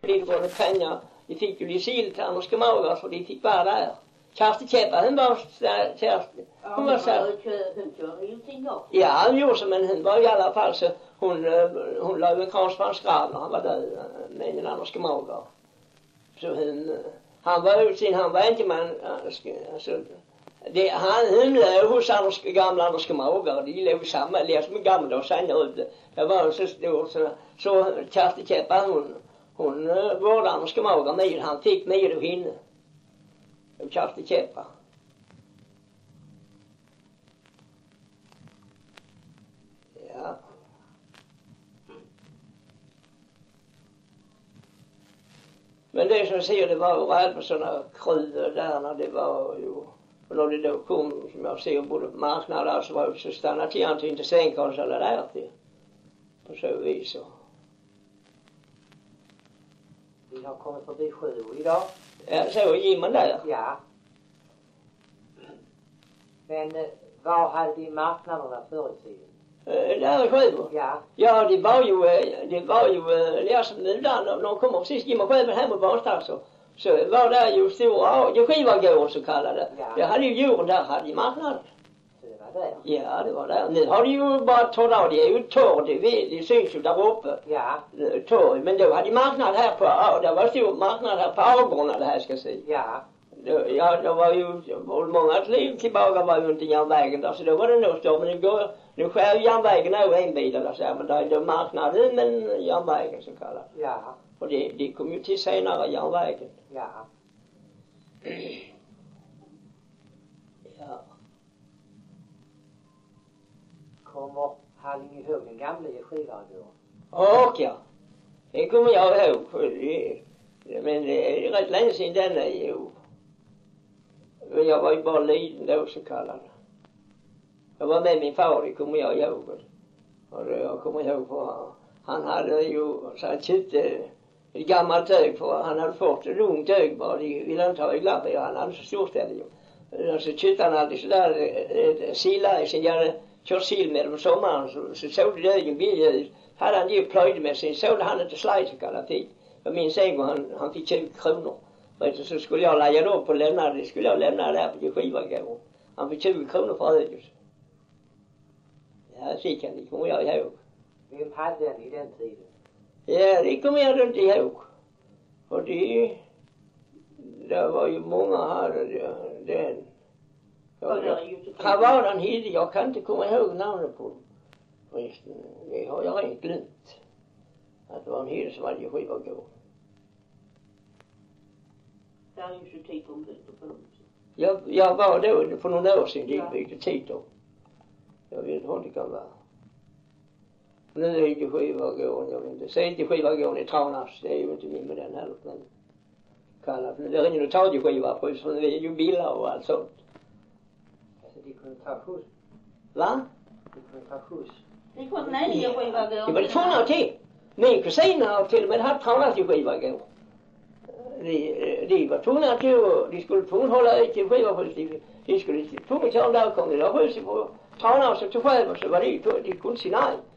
blev gående pengar. De fick ju de siltärn och skamager för de fick vara där. Kersti Käppa, hon var Kersti. Hon var så. Ja, hon gjorde som en hund var i alla fall så hon la ju en krans på hans grav när han var död med en annan skamager. Så han var inte man alltså hon låg hos Anders gamla Anders skamager. De låg samma som en gamla och senare ut. Det var så stor så Kersti Käppa hon vårdade Anders skamager med. Han fick med och hinne. Och Kersti Käppa. Ja. Men det som säger det var ju rädd på sådana krydor där när det var ju. Och när det då kom som jag ser både på marknaden så var det så stannat igen till inte sängkons eller där till. På så vis så. Vi har kommit förbi Sjö idag. Ja, så gick man där. Ja. Men vad hade vi marknaderna förr i tiden? Där i Sjöbo? Ja. Ja, det var ju som nu där, de kommer precis Jim och Sjöbo hem och Barstad så var där ju stora skivargården så kallade. Ja. Det hade ju djuren där, hade ju marknaden. Så det var där? Ja, det var där. Nu har det ju bara torr, det är ju torr, det syns ju där uppe. Ja. Torr, men då hade marknad här på, det var stor marknad här på Argårdarna det här ska jag säga. Ja. Ja, det var ju många liv tillbaka var ju inte järnvägen där så då var det nog stort. Men nu skär järnvägen över en bil eller så men där är det marknaden men järnvägen så kallar. Ja. Och det kom ju till senare järnvägen. Ja. Ja. Kommer Halling ihåg den gamla skivargården? Ja. Det kommer jag ihåg. Men det är rätt länge sedan den är ju. Men jag var ju bara liten då så kallad. Jag var med min far, det kommer jag ihåg. Och jag kommer ihåg för han hade ju så han köpte ett gammalt ög för han hade fått ett ungt ög bara. De ville inte ha öglappar, han hade så stor ställe ju. Och så köpte han alltid sådär sillar sen jag hade kört sill med dem på sommaren så såg det ögen billig ut. Hade han ju plöjde med sen såg han inte slaj så kallad fick. Jag minns en gång han fick 20 kronor. Så skulle jag lägga då på lämna det skulle jag lämna där på skivargården. Han fick 20 kronor för ögat. Ja, så kan det kommer jag ihåg. Vem hade den i den tiden? Ja, det kommer jag inte ihåg. Och det var ju många hade den. Här var den hit, jag kan inte komma ihåg namnet på den. Det har jag rent glömt. Att det var en hit som hade skivargården. Det är ju 20 om det på något sätt. Jag var då för några år sedan de byggde Tito. Jag vet inte vad det kan vara. Nu är det inte skivargården, jag vet inte. Säg inte skivargården i Tranås, det är ju inte min med den heller. Men kallar för det är ingen att ta de skivar på för det är ju bilar och allt sånt. Alltså de kunde ta skjuts. Va? De kunde ta skjuts. Det kunde nej jag skivargården. Det var det tvåna till. Min kusin har till och med haft Tranås i skivargården. De var tvungna till de skulle tvungna hålla ut till skivargården. De skulle tvungna till en dag kom det där huset på Tranås och till Sjöbo så var de kunde se nej.